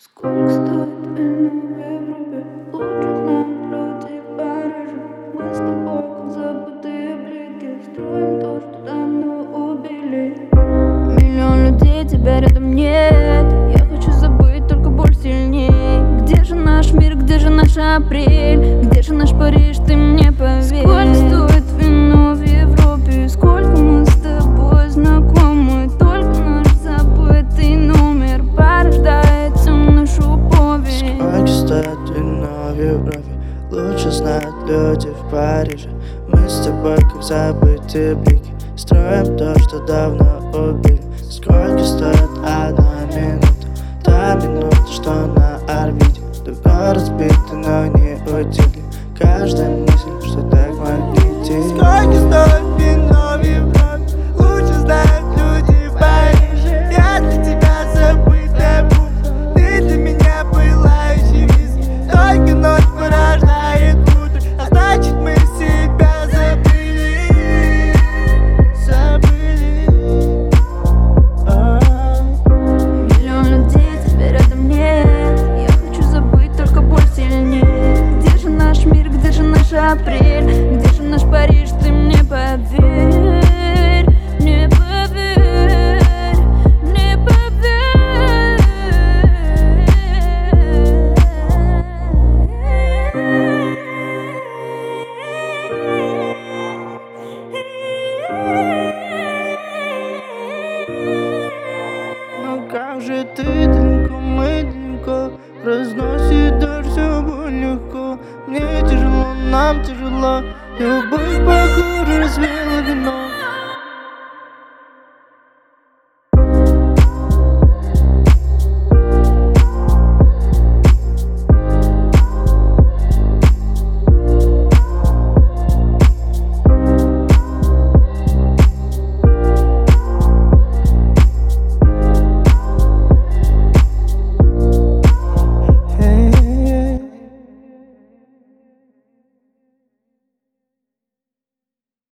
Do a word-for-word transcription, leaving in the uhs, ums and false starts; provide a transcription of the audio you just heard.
Сколько стоит вино в Европе? Лучше знают люди в Париже. Мы с тобой, как забытые блики, строим то, что давно убили. Миллион людей, тебя рядом нет. Я хочу забыть, только боль сильней. Где же наш мир, где же наш апрель? Где же наш Париж, ты мне поверь. Сколько стоит вино в Европе? Сколько мы с тобой знакомы? Только наш забытый номер порождает нашу повесть. Сколько стоит вино в Европе? Лучше знают люди в Париже. Мы с тобой, как забытые блики, строим то, что давно убили. Сколько стоит одна минута? Та минута, что на орбите. Давно разбиты, но не удивили. Каждая мысль, что так магнитит. Сколько стоит вино в Европе? Лучше знают люди в Париже. Я для тебя забытая буква. Ты для меня была еще виски. Только ночь порождает утро, а значит мы себя забыли. Забыли. Миллион людей, тебя рядом нет. Я хочу забыть, только боль сильнее. Где же наш мир, где же наш апрель? Где же наш Париж, ты мне поверь. Мне поверь, мне поверь. Но как же ты далеко, мы далеко, разносит дождь, все будет легко. Мне тяжело, нам тяжело, любовь по городу развела вино.